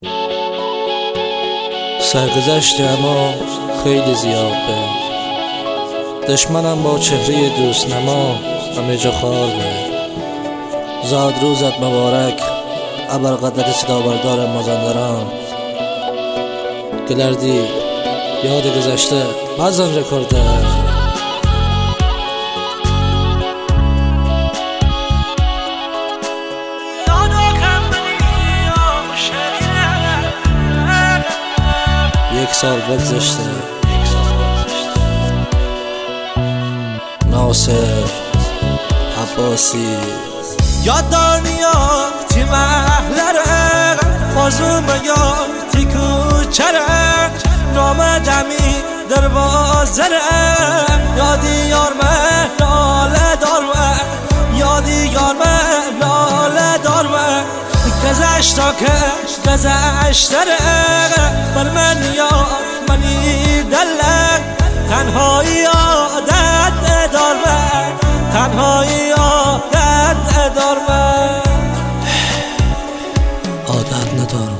سرگذشت اما خیلی زیاد به دشمنم با چهره دوست نما همه جا خار به زاد روزت مبارک ابرقدرت صدا بردار مازندران گلردی یاد گذشته بازم رکورده یک سال بگذشته ناصر عباسی یاددار میاد تی محلره بازم یاد تی کوچره نامدمی دروازره یادی یار من ناله دار من یادی یار من ناله دار من گذشتا که گذشتره بر من یاد منی دلک تنهایی عادت ندار من تنهایی عادت ندار من عادت ندارم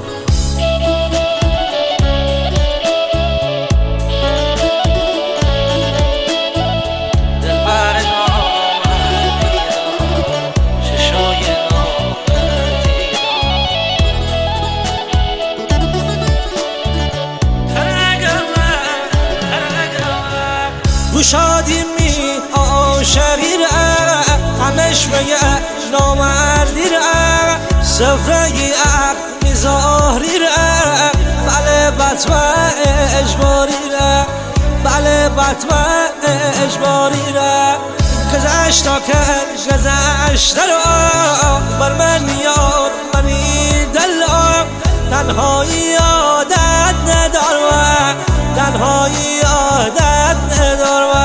شادی می عاشقی را همش میگه نامردی را سفرگی عقل میزاری را بله بطمع اجباری را بله بطمع اجباری را گذشتا که گذشته را بر من میاد منی دلم تنهایی عادت ندارم تنهایی عادت ندارم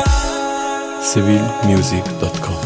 civilmusic.com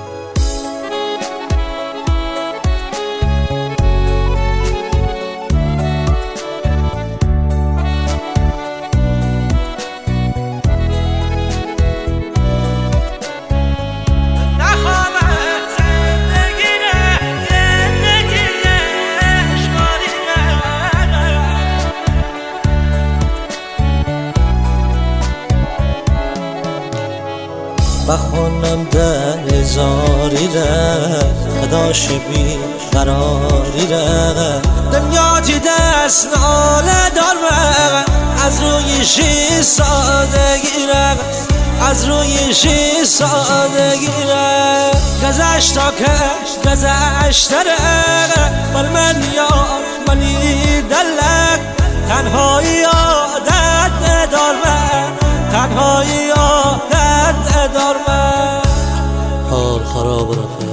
بخونم در هزاری را نداش بی قراری را دنیا تی دست ناله دار من از روی شی سادگی را از روی شی سادگی را گذشتا که گذشته را بر من یاد منی دلک تنهایی عادت ندار من تنهایی عادت ندار من حال خراب رفت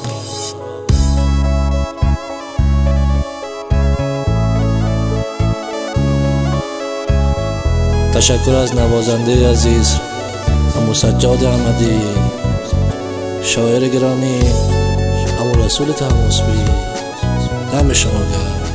تشکر از نوازنده عزیز عمو سجاد احمدی شاعر گرامی عمو رسول طهماسبی دم شما گرم